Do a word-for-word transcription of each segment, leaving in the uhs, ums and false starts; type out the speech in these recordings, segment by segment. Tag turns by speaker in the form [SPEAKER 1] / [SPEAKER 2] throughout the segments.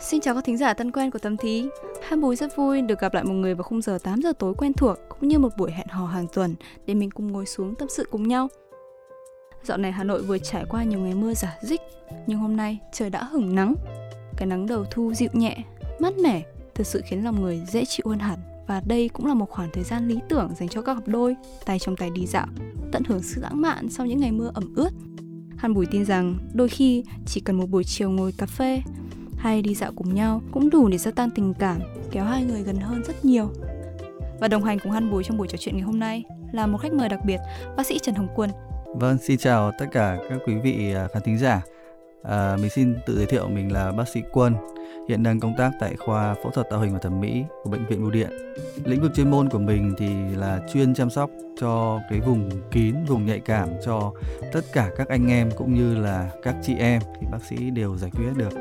[SPEAKER 1] Xin chào các thính giả thân quen của Tâm Thí. Han Bùi rất vui được gặp lại một người vào khung giờ tám giờ tối quen thuộc, cũng như một buổi hẹn hò hàng tuần để mình cùng ngồi xuống tâm sự cùng nhau. Dạo này Hà Nội vừa trải qua nhiều ngày mưa rả rích, nhưng hôm nay trời đã hửng nắng. Cái nắng đầu thu dịu nhẹ, mát mẻ, thực sự khiến lòng người dễ chịu hơn hẳn. Và đây cũng là một khoảng thời gian lý tưởng dành cho các cặp đôi tay trong tay đi dạo, tận hưởng sự lãng mạn sau những ngày mưa ẩm ướt. Han Bùi tin rằng đôi khi chỉ cần một buổi chiều ngồi cà phê hay đi dạo cùng nhau cũng đủ để gia tăng tình cảm, kéo hai người gần hơn rất nhiều. Và đồng hành cùng Han Bùi trong buổi trò chuyện ngày hôm nay là một khách mời đặc biệt, bác sĩ Trần Hồng Quân.
[SPEAKER 2] Vâng, xin chào tất cả các quý vị khán thính giả. À, mình xin tự giới thiệu mình là bác sĩ Quân, hiện đang công tác tại khoa phẫu thuật tạo hình và thẩm mỹ của Bệnh viện Bưu Điện. Lĩnh vực chuyên môn của mình thì là chuyên chăm sóc cho cái vùng kín, vùng nhạy cảm cho tất cả các anh em cũng như là các chị em thì bác sĩ đều giải quyết được.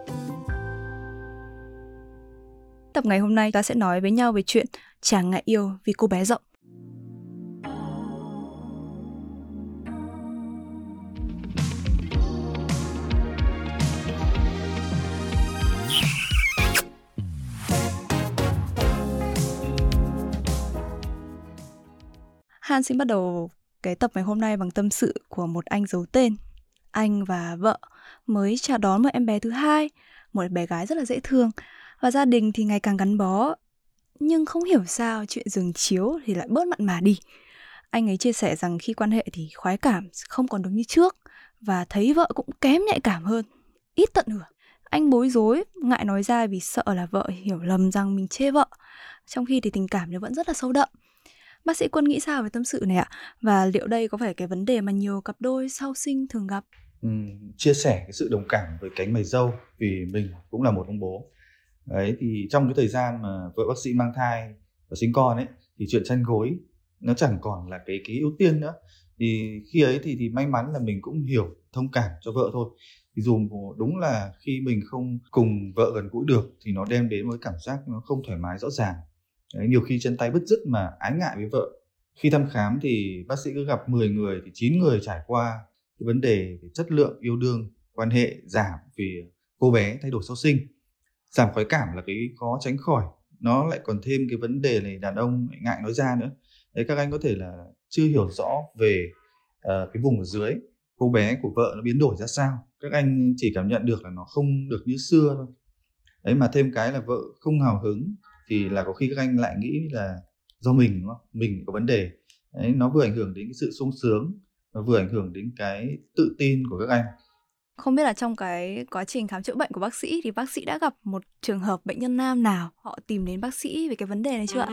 [SPEAKER 1] Tập ngày hôm nay ta sẽ nói với nhau về chuyện chàng ngại yêu vì cô bé rộng. Han xin bắt đầu cái tập ngày hôm nay bằng tâm sự của một anh giấu tên. Anh và vợ mới chào đón một em bé thứ hai, một bé gái rất là dễ thương. Và gia đình thì ngày càng gắn bó. Nhưng không hiểu sao chuyện giường chiếu thì lại bớt mặn mà đi. Anh ấy chia sẻ rằng khi quan hệ thì khoái cảm không còn được như trước, và thấy vợ cũng kém nhạy cảm hơn, ít tận hưởng. Anh bối rối, ngại nói ra vì sợ là vợ hiểu lầm rằng mình chê vợ, trong khi thì tình cảm nó vẫn rất là sâu đậm. Bác sĩ Quân nghĩ sao về tâm sự này ạ? Và liệu đây có phải cái vấn đề mà nhiều cặp đôi sau sinh thường gặp?
[SPEAKER 3] Ừ, chia sẻ cái sự đồng cảm với cánh mày râu vì mình cũng là một ông bố. Đấy, thì trong cái thời gian mà vợ bác sĩ mang thai và sinh con ấy, thì chuyện chăn gối nó chẳng còn là cái cái ưu tiên nữa. Thì khi ấy thì thì may mắn là mình cũng hiểu, thông cảm cho vợ thôi. Thì dù đúng là khi mình không cùng vợ gần gũi được thì nó đem đến một cái cảm giác nó không thoải mái rõ ràng. Đấy, nhiều khi chân tay bứt rứt mà ái ngại với vợ. Khi thăm khám thì bác sĩ cứ gặp mười người thì chín người trải qua cái vấn đề về chất lượng yêu đương, quan hệ giảm vì cô bé thay đổi sau sinh. Giảm khoái cảm là cái khó tránh khỏi. Nó lại còn thêm cái vấn đề này đàn ông lại ngại nói ra nữa. Đấy, các anh có thể là chưa hiểu rõ về uh, cái vùng ở dưới cô bé của vợ nó biến đổi ra sao. Các anh chỉ cảm nhận được là nó không được như xưa thôi. Đấy, mà thêm cái là vợ không hào hứng thì là có khi các anh lại nghĩ là do mình, đúng không? Mình có vấn đề. Đấy, nó vừa ảnh hưởng đến cái sự sung sướng, nó vừa ảnh hưởng đến cái tự tin của các anh.
[SPEAKER 1] Không biết là trong cái quá trình khám chữa bệnh của bác sĩ thì bác sĩ đã gặp một trường hợp bệnh nhân nam nào họ tìm đến bác sĩ về cái vấn đề này chưa ạ?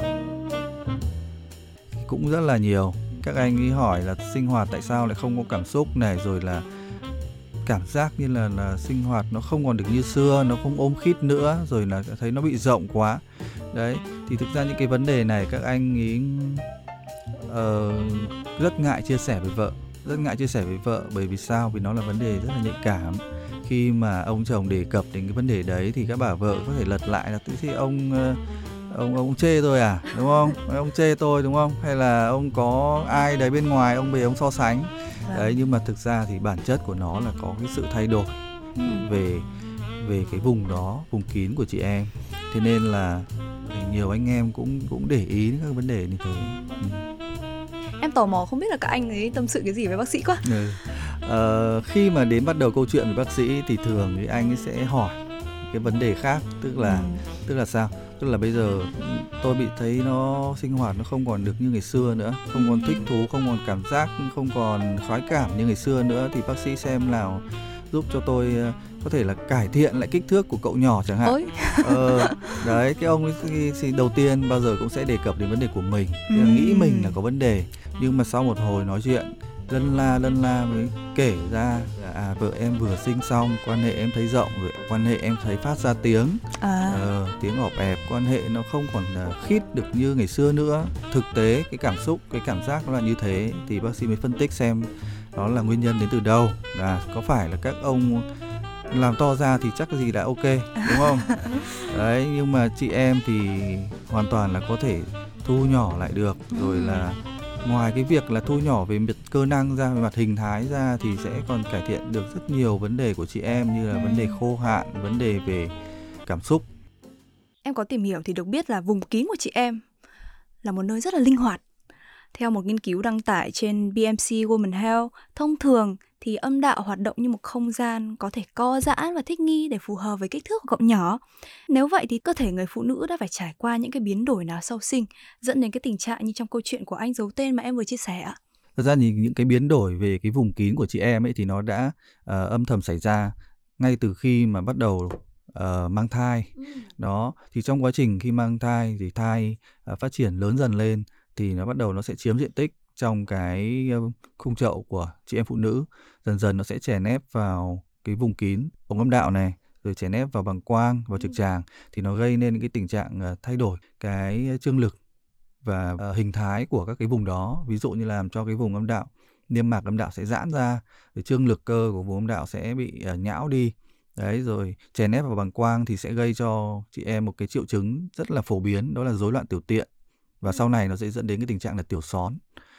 [SPEAKER 2] Cũng rất là nhiều. Các anh ấy hỏi là sinh hoạt tại sao lại không có cảm xúc này, rồi là cảm giác như là, là sinh hoạt nó không còn được như xưa, nó không ôm khít nữa, rồi là thấy nó bị rộng quá. Đấy, thì thực ra những cái vấn đề này các anh ấy uh, rất ngại chia sẻ với vợ. Rất ngại chia sẻ với vợ bởi vì sao? Vì nó là vấn đề rất là nhạy cảm. Khi mà ông chồng đề cập đến cái vấn đề đấy thì các bà vợ có thể lật lại là thì ông ông ông chê tôi à, đúng không? Ông chê tôi đúng không? Hay là ông có ai đấy bên ngoài ông về ông so sánh. Đấy, nhưng mà thực ra thì bản chất của nó là có cái sự thay đổi về về cái vùng đó, vùng kín của chị em. Thế nên là nhiều anh em cũng cũng để ý đến các vấn đề như thế. Ừ.
[SPEAKER 1] Em tò mò không biết là các anh ấy tâm sự cái gì với bác sĩ quá.
[SPEAKER 2] Ừ. Ờ, khi mà đến bắt đầu câu chuyện với bác sĩ thì thường thì anh ấy sẽ hỏi cái vấn đề khác, tức là ừ. tức là sao? Tức là bây giờ tôi bị thấy nó sinh hoạt nó không còn được như ngày xưa nữa, không còn thích thú, không còn cảm giác, không còn khoái cảm như ngày xưa nữa, thì bác sĩ xem nào giúp cho tôi có thể là cải thiện lại kích thước của cậu nhỏ chẳng hạn. Ờ, đấy, cái ông ấy thì đầu tiên bao giờ cũng sẽ đề cập đến vấn đề của mình, ừ. nghĩ mình là có vấn đề, nhưng mà sau một hồi nói chuyện lân la lân la mới kể ra là à, vợ em vừa sinh xong, quan hệ em thấy rộng rồi, quan hệ em thấy phát ra tiếng, à. ờ, tiếng ọp ẹp, quan hệ nó không còn khít được như ngày xưa nữa. Thực tế cái cảm xúc, cái cảm giác nó là như thế, thì bác sĩ mới phân tích xem đó là nguyên nhân đến từ đâu. Là có phải là các ông làm to ra thì chắc cái gì đã ok, đúng không? Đấy, nhưng mà chị em thì hoàn toàn là có thể thu nhỏ lại được, rồi là Ngoài cái việc là thu nhỏ về mặt cơ năng ra, về mặt hình thái ra thì sẽ còn cải thiện được rất nhiều vấn đề của chị em, như là vấn đề khô hạn, vấn đề về cảm xúc.
[SPEAKER 1] Em có tìm hiểu thì được biết là vùng kín của chị em là một nơi rất là linh hoạt. Theo một nghiên cứu đăng tải trên bê em xê Women Health, thông thường thì âm đạo hoạt động như một không gian có thể co giãn và thích nghi để phù hợp với kích thước của cậu nhỏ. Nếu vậy thì cơ thể người phụ nữ đã phải trải qua những cái biến đổi nào sau sinh dẫn đến cái tình trạng như trong câu chuyện của anh giấu tên mà em vừa chia sẻ ạ?
[SPEAKER 2] Thật ra thì những cái biến đổi về cái vùng kín của chị em ấy thì nó đã uh, âm thầm xảy ra ngay từ khi mà bắt đầu uh, mang thai. Ừ. Đó, thì trong quá trình khi mang thai thì thai uh, phát triển lớn dần lên thì nó bắt đầu nó sẽ chiếm diện tích trong cái khung chậu của chị em phụ nữ. Dần dần nó sẽ chèn ép vào cái vùng kín ống âm đạo này, rồi chèn ép vào bàng quang, vào trực tràng, thì nó gây nên cái tình trạng thay đổi cái chương lực và hình thái của các cái vùng đó. Ví dụ như làm cho cái vùng âm đạo, niêm mạc âm đạo sẽ giãn ra, rồi chương lực cơ của vùng âm đạo sẽ bị nhão đi. Đấy, rồi chèn ép vào bàng quang thì sẽ gây cho chị em một cái triệu chứng rất là phổ biến, đó là rối loạn tiểu tiện. Và sau này nó sẽ dẫn đến cái tình trạng là tiểu xón.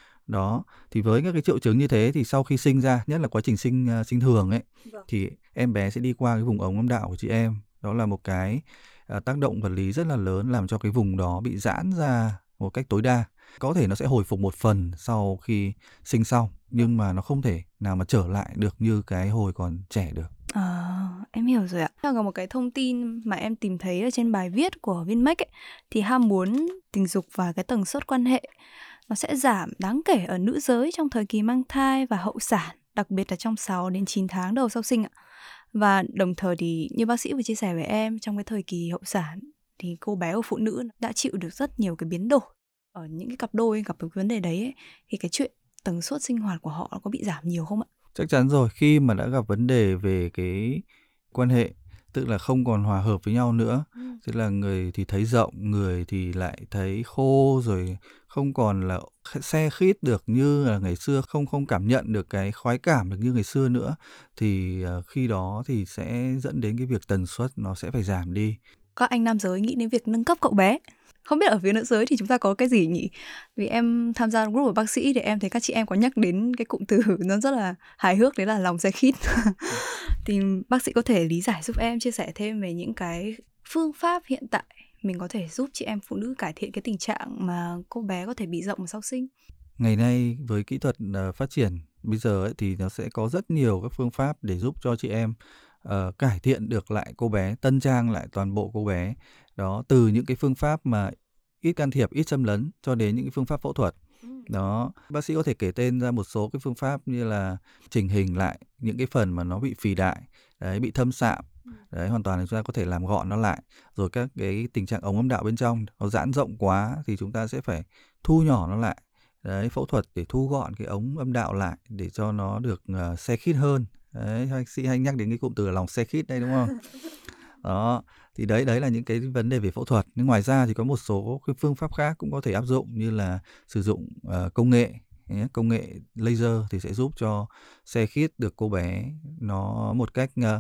[SPEAKER 2] Đó, thì với các cái triệu chứng như thế thì sau khi sinh ra, nhất là quá trình sinh uh, sinh thường ấy, vâng. thì em bé sẽ đi qua cái vùng ống âm đạo của chị em. Đó là một cái uh, tác động vật lý rất là lớn, làm cho cái vùng đó bị giãn ra một cách tối đa. Có thể nó sẽ hồi phục một phần sau khi sinh xong, nhưng mà nó không thể nào mà trở lại được như cái hồi còn trẻ được.
[SPEAKER 1] À, em hiểu rồi ạ. Còn một cái thông tin mà em tìm thấy ở trên bài viết của Vinmec ấy, thì ham muốn tình dục và cái tần suất quan hệ nó sẽ giảm đáng kể ở nữ giới trong thời kỳ mang thai và hậu sản, đặc biệt là trong sáu đến chín tháng đầu sau sinh ạ. Và đồng thời thì như bác sĩ vừa chia sẻ với em, trong cái thời kỳ hậu sản thì cô bé của phụ nữ đã chịu được rất nhiều cái biến đổi. Ở những cái cặp đôi gặp cái vấn đề đấy ấy, thì cái chuyện tần suất sinh hoạt của họ có bị giảm nhiều không ạ?
[SPEAKER 2] Chắc chắn rồi, khi mà đã gặp vấn đề về cái quan hệ, tức là không còn hòa hợp với nhau nữa, ừ. tức là người thì thấy rộng, người thì lại thấy khô, rồi không còn là se khít được như là ngày xưa, không không cảm nhận được cái khoái cảm được như ngày xưa nữa, thì uh, khi đó thì sẽ dẫn đến cái việc tần suất nó sẽ phải giảm đi.
[SPEAKER 1] Các anh nam giới nghĩ đến việc nâng cấp cậu bé. Không biết ở phía nữ giới thì chúng ta có cái gì nhỉ? Vì em tham gia group của bác sĩ thì em thấy các chị em có nhắc đến cái cụm từ nó rất là hài hước, đấy là lòng xe khít. Thì bác sĩ có thể lý giải giúp em, chia sẻ thêm về những cái phương pháp hiện tại mình có thể giúp chị em phụ nữ cải thiện cái tình trạng mà cô bé có thể bị rộng sau sinh.
[SPEAKER 2] Ngày nay với kỹ thuật uh, phát triển bây giờ ấy, thì nó sẽ có rất nhiều các phương pháp để giúp cho chị em uh, cải thiện được lại cô bé, tân trang lại toàn bộ cô bé. Đó, từ những cái phương pháp mà ít can thiệp, ít xâm lấn cho đến những cái phương pháp phẫu thuật. Đó, bác sĩ có thể kể tên ra một số cái phương pháp như là chỉnh hình lại những cái phần mà nó bị phì đại, đấy, bị thâm sạm. Đấy, hoàn toàn là chúng ta có thể làm gọn nó lại. Rồi các cái tình trạng ống âm đạo bên trong nó giãn rộng quá thì chúng ta sẽ phải thu nhỏ nó lại. Đấy, phẫu thuật để thu gọn cái ống âm đạo lại để cho nó được uh, se khít hơn. Đấy, bác sĩ hay nhắc đến cái cụm từ là lòng se khít đây đúng không? Đó, thì đấy đấy là những cái vấn đề về phẫu thuật. Nhưng ngoài ra thì có một số cái phương pháp khác cũng có thể áp dụng, như là sử dụng uh, công nghệ, công nghệ laser thì sẽ giúp cho se khít được cô bé nó một cách uh,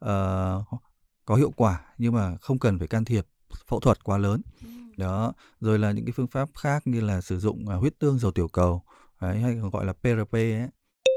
[SPEAKER 2] uh, có hiệu quả, nhưng mà không cần phải can thiệp phẫu thuật quá lớn. Đó, rồi là những cái phương pháp khác như là sử dụng uh, huyết tương dầu tiểu cầu, đấy, hay còn gọi là pê rờ pê ấy,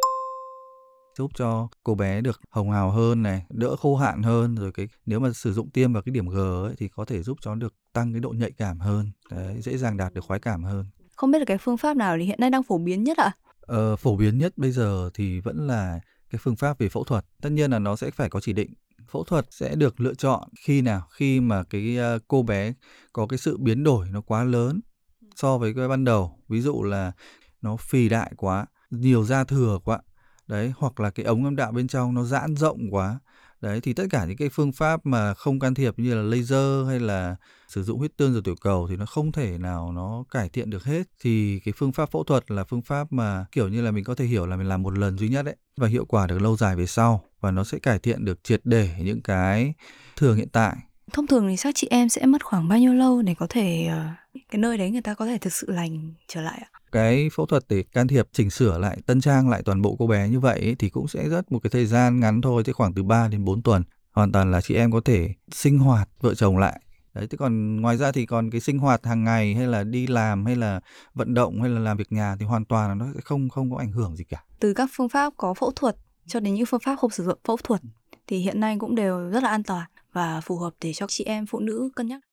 [SPEAKER 2] giúp cho cô bé được hồng hào hơn này, đỡ khô hạn hơn. Rồi cái nếu mà sử dụng tiêm vào cái điểm G ấy, thì có thể giúp cho nó được tăng cái độ nhạy cảm hơn, đấy, dễ dàng đạt được khoái cảm hơn.
[SPEAKER 1] Không biết là cái phương pháp nào thì hiện nay đang phổ biến nhất ạ?
[SPEAKER 2] Ờ, phổ biến nhất bây giờ thì vẫn là cái phương pháp về phẫu thuật. Tất nhiên là nó sẽ phải có chỉ định. Phẫu thuật sẽ được lựa chọn khi nào? Khi mà cái uh, cô bé có cái sự biến đổi nó quá lớn so với cái ban đầu. Ví dụ là nó phì đại quá, nhiều da thừa quá. Đấy, hoặc là cái ống âm đạo bên trong nó giãn rộng quá. Đấy, thì tất cả những cái phương pháp mà không can thiệp như là laser hay là sử dụng huyết tương dầu tiểu cầu thì nó không thể nào nó cải thiện được hết. Thì cái phương pháp phẫu thuật là phương pháp mà kiểu như là mình có thể hiểu là mình làm một lần duy nhất ấy, và hiệu quả được lâu dài về sau, và nó sẽ cải thiện được triệt để những cái thường hiện tại.
[SPEAKER 1] Thông thường thì các chị em sẽ mất khoảng bao nhiêu lâu để có thể cái nơi đấy người ta có thể thực sự lành trở lại ạ?
[SPEAKER 2] Cái phẫu thuật để can thiệp chỉnh sửa lại, tân trang lại toàn bộ cô bé như vậy ấy, thì cũng sẽ rất một cái thời gian ngắn thôi, chứ khoảng từ ba đến bốn tuần. Hoàn toàn là chị em có thể sinh hoạt vợ chồng lại Đấy, thế còn ngoài ra thì còn cái sinh hoạt hàng ngày hay là đi làm hay là vận động hay là làm việc nhà thì hoàn toàn là nó sẽ không không có ảnh hưởng gì cả.
[SPEAKER 1] Từ các phương pháp có phẫu thuật cho đến những phương pháp không sử dụng phẫu thuật thì hiện nay cũng đều rất là an toàn và phù hợp để cho chị em phụ nữ cân nhắc.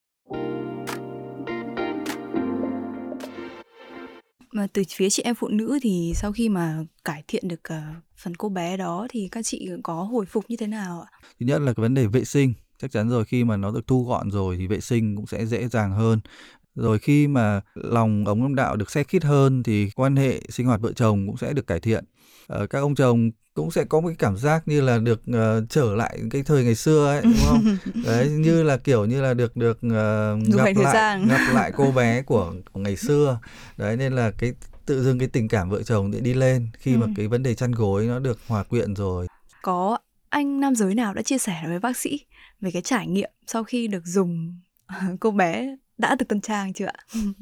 [SPEAKER 1] Mà từ phía chị em phụ nữ thì sau khi mà cải thiện được uh, phần cô bé đó thì các chị có hồi phục như thế nào ạ?
[SPEAKER 2] Thứ nhất là cái vấn đề vệ sinh, chắc chắn rồi, khi mà nó được thu gọn rồi thì vệ sinh cũng sẽ dễ dàng hơn. Rồi khi mà lòng ống âm đạo được xe khít hơn thì quan hệ sinh hoạt vợ chồng cũng sẽ được cải thiện. Ờ, các ông chồng cũng sẽ có một cái cảm giác như là được uh, trở lại cái thời ngày xưa ấy, đúng không? Đấy, như là kiểu như là được được uh, gặp lại gặp lại cô bé của, của ngày xưa. Đấy, nên là cái tự dưng cái tình cảm vợ chồng sẽ đi lên khi ừ. mà cái vấn đề chăn gối nó được hòa quyện rồi.
[SPEAKER 1] Có anh nam giới nào đã chia sẻ với bác sĩ về cái trải nghiệm sau khi được dùng cô bé đã được tân trang chưa ạ?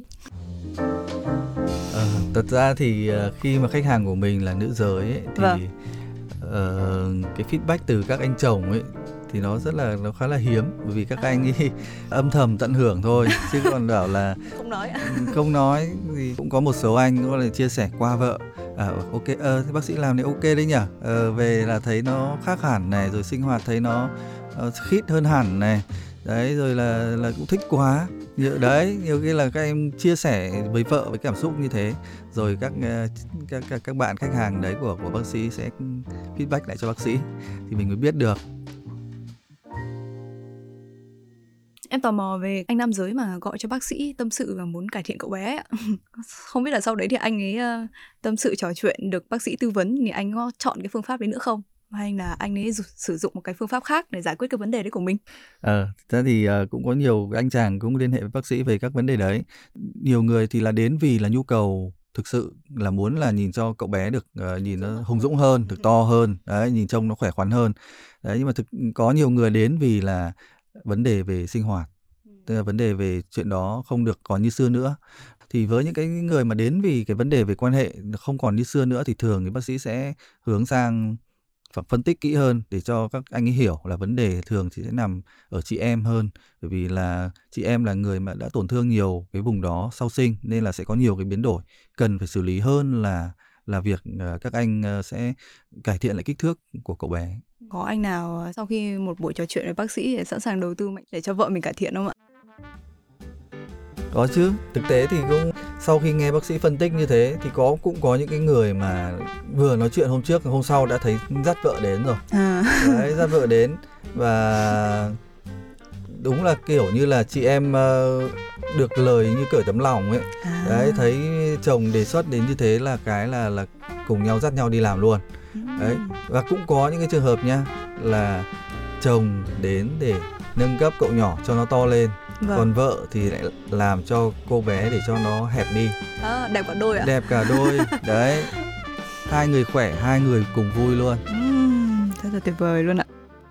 [SPEAKER 2] À, thật ra thì khi mà khách hàng của mình là nữ giới ấy, thì vâng. uh, cái feedback từ các anh chồng ấy thì nó rất là nó khá là hiếm, bởi vì các à. anh ấy âm thầm tận hưởng thôi, chứ còn bảo là
[SPEAKER 1] không nói ạ.
[SPEAKER 2] Không nói thì cũng có một số anh cũng là chia sẻ qua vợ. À, ok, ờ, thế bác sĩ làm này ok đấy nhỉ, ờ, về là thấy nó khác hẳn này, rồi sinh hoạt thấy nó uh, khít hơn hẳn này. Đấy, rồi là là cũng thích quá. Nhiều, đấy, nhiều khi là các em chia sẻ với vợ với cảm xúc như thế, rồi các các các, các bạn khách hàng đấy của của bác sĩ sẽ feedback lại cho bác sĩ thì mình mới biết được.
[SPEAKER 1] Em tò mò về anh nam giới mà gọi cho bác sĩ tâm sự và muốn cải thiện cậu bé ạ. Không biết là sau đấy thì anh ấy uh, tâm sự trò chuyện được bác sĩ tư vấn thì anh có chọn cái phương pháp đấy nữa không? Hay là anh ấy sử dụng một cái phương pháp khác để giải quyết cái vấn đề đấy của mình?
[SPEAKER 2] Ờ, à, ra thì uh, cũng có nhiều anh chàng cũng liên hệ với bác sĩ về các vấn đề đấy. Nhiều người thì là đến vì là nhu cầu thực sự là muốn là nhìn cho cậu bé được uh, nhìn nó hùng dũng hơn, được to hơn, đấy, nhìn trông nó khỏe khoắn hơn. Đấy, nhưng mà thực có nhiều người đến vì là vấn đề về sinh hoạt, tức là vấn đề về chuyện đó không được còn như xưa nữa. Thì với những cái người mà đến vì cái vấn đề về quan hệ không còn như xưa nữa thì thường thì bác sĩ sẽ hướng sang phải phân tích kỹ hơn để cho các anh ấy hiểu là vấn đề thường chỉ sẽ nằm ở chị em hơn, bởi vì là chị em là người mà đã tổn thương nhiều cái vùng đó sau sinh, nên là sẽ có nhiều cái biến đổi cần phải xử lý hơn là là việc các anh sẽ cải thiện lại kích thước của cậu bé.
[SPEAKER 1] Có anh nào sau khi một buổi trò chuyện với bác sĩ sẵn sàng đầu tư mạnh để cho vợ mình cải thiện không ạ?
[SPEAKER 2] Có chứ, thực tế thì cũng sau khi nghe bác sĩ phân tích như thế thì có cũng có những cái người mà vừa nói chuyện hôm trước, hôm sau đã thấy dắt vợ đến rồi. À. Đấy, dắt vợ đến và đúng là kiểu như là chị em uh, được lời như cởi tấm lòng ấy. À. Đấy, thấy chồng đề xuất đến như thế là cái là là cùng nhau dắt nhau đi làm luôn. Đấy, và cũng có những cái trường hợp nha là chồng đến để nâng cấp cậu nhỏ cho nó to lên. Vâng. Còn vợ thì lại làm cho cô bé để cho nó hẹp đi.
[SPEAKER 1] À, đẹp cả đôi ạ?
[SPEAKER 2] Đẹp cả đôi. Đấy, hai người khỏe, hai người cùng vui luôn.
[SPEAKER 1] uhm, Rất là tuyệt vời luôn ạ.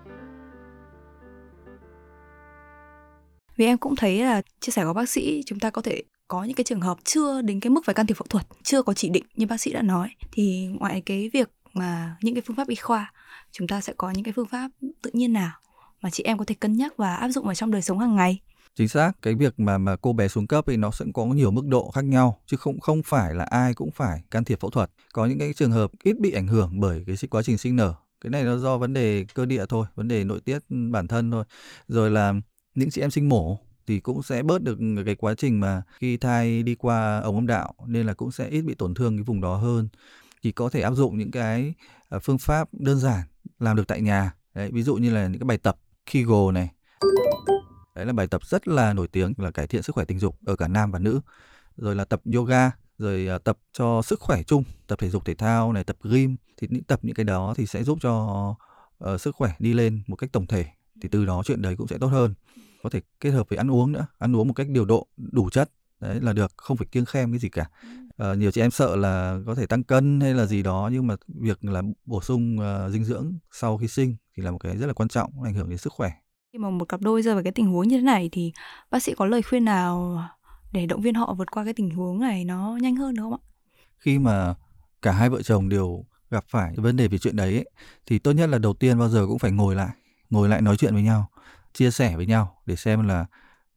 [SPEAKER 1] Vì em cũng thấy là chia sẻ của bác sĩ, chúng ta có thể có những cái trường hợp chưa đến cái mức phải can thiệp phẫu thuật, chưa có chỉ định như bác sĩ đã nói, thì ngoài cái việc mà những cái phương pháp y khoa, chúng ta sẽ có những cái phương pháp tự nhiên nào mà chị em có thể cân nhắc và áp dụng vào trong đời sống hàng ngày?
[SPEAKER 2] Chính xác, cái việc mà mà cô bé xuống cấp thì nó sẽ có nhiều mức độ khác nhau, chứ không không phải là ai cũng phải can thiệp phẫu thuật. Có những cái trường hợp ít bị ảnh hưởng bởi cái quá trình sinh nở. Cái này nó do vấn đề cơ địa thôi, vấn đề nội tiết bản thân thôi. Rồi là những chị em sinh mổ thì cũng sẽ bớt được cái quá trình mà khi thai đi qua ống âm đạo, nên là cũng sẽ ít bị tổn thương cái vùng đó hơn. Thì có thể áp dụng những cái phương pháp đơn giản làm được tại nhà. Đấy, ví dụ như là những cái bài tập Kegel này. Đấy là bài tập rất là nổi tiếng là cải thiện sức khỏe tình dục ở cả nam và nữ. Rồi là tập yoga, rồi tập cho sức khỏe chung, tập thể dục thể thao này, tập gym. Thì những tập những cái đó thì sẽ giúp cho uh, sức khỏe đi lên một cách tổng thể. Thì từ đó chuyện đấy cũng sẽ tốt hơn. Có thể kết hợp với ăn uống nữa, ăn uống một cách điều độ, đủ chất. Đấy là được, không phải kiêng khem cái gì cả. Uh, nhiều chị em sợ là có thể tăng cân hay là gì đó, nhưng mà việc là bổ sung uh, dinh dưỡng sau khi sinh thì là một cái rất là quan trọng, ảnh hưởng đến sức khỏe.
[SPEAKER 1] Khi mà một cặp đôi rơi vào cái tình huống như thế này thì bác sĩ có lời khuyên nào để động viên họ vượt qua cái tình huống này nó nhanh hơn được không ạ?
[SPEAKER 2] Khi mà cả hai vợ chồng đều gặp phải vấn đề về chuyện đấy ấy, thì tốt nhất là đầu tiên bao giờ cũng phải ngồi lại, ngồi lại nói chuyện với nhau, chia sẻ với nhau để xem là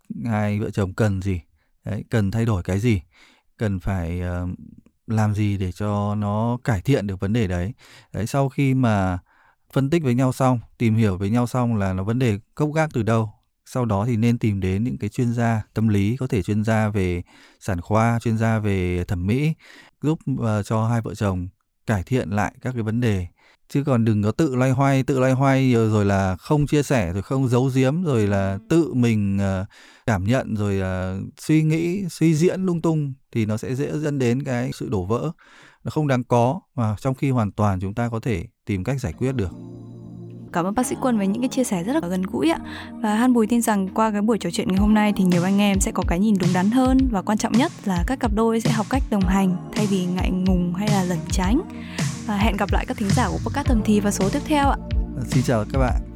[SPEAKER 2] hai vợ chồng cần gì, đấy, cần thay đổi cái gì, cần phải uh, làm gì để cho nó cải thiện được vấn đề đấy. Đấy, sau khi mà phân tích với nhau xong, tìm hiểu với nhau xong là nó vấn đề gốc gác từ đâu, sau đó thì nên tìm đến những cái chuyên gia tâm lý, có thể chuyên gia về sản khoa, chuyên gia về thẩm mỹ, giúp uh, cho hai vợ chồng cải thiện lại các cái vấn đề. Chứ còn đừng có tự loay hoay, tự loay hoay rồi, rồi là không chia sẻ, rồi không giấu giếm, rồi là tự mình uh, cảm nhận, rồi uh, suy nghĩ, suy diễn lung tung, thì nó sẽ dễ dẫn đến cái sự đổ vỡ. Nó không đáng có, mà trong khi hoàn toàn chúng ta có thể tìm cách giải quyết được.
[SPEAKER 1] Cảm ơn bác sĩ Quân với những cái chia sẻ rất là gần gũi ạ. Và Han Bùi tin rằng qua cái buổi trò chuyện ngày hôm nay thì nhiều anh em sẽ có cái nhìn đúng đắn hơn, và quan trọng nhất là các cặp đôi sẽ học cách đồng hành thay vì ngại ngùng hay là lẩn tránh. Và hẹn gặp lại các thính giả của podcast Thầm Thì vào số tiếp theo ạ.
[SPEAKER 2] Xin chào các bạn.